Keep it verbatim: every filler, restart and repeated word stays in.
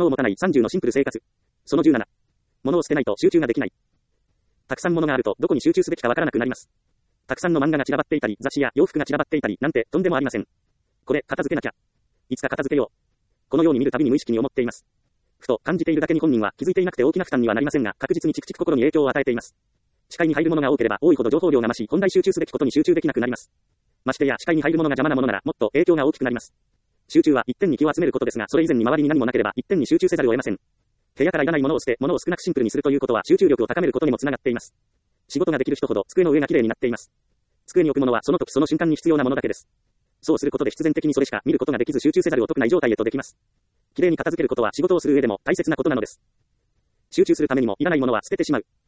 物を持たないさんじゅうのシンプル生活。そのじゅうなな。物を捨てないと集中ができない。たくさん物があるとどこに集中すべきかわからなくなります。たくさんの漫画が散らばっていたり、雑誌や洋服が散らばっていたり、なんてとんでもありません。これ、片付けなきゃ。いつか片付けよう。このように見るたびに無意識に思っています。ふと感じているだけに本人は気づいていなくて大きな負担にはなりませんが、確実にチクチク心に影響を与えています。視界に入るものが多ければ多いほど情報量が増し、本来集中すべきことに集中できなくなります。ましてや視界に入るものが邪魔なものならもっと影響が大きくなります。集中は一点に気を集めることですが、それ以前に周りに何もなければ一点に集中せざるを得ません。部屋からいらないものを捨て、物を少なくシンプルにするということは集中力を高めることにもつながっています。仕事ができる人ほど机の上がきれいになっています。机に置くものはその時その瞬間に必要なものだけです。そうすることで必然的にそれしか見ることができず集中せざるを得ない状態へとできます。きれいに片付けることは仕事をする上でも大切なことなのです。集中するためにもいらないものは捨ててしまう。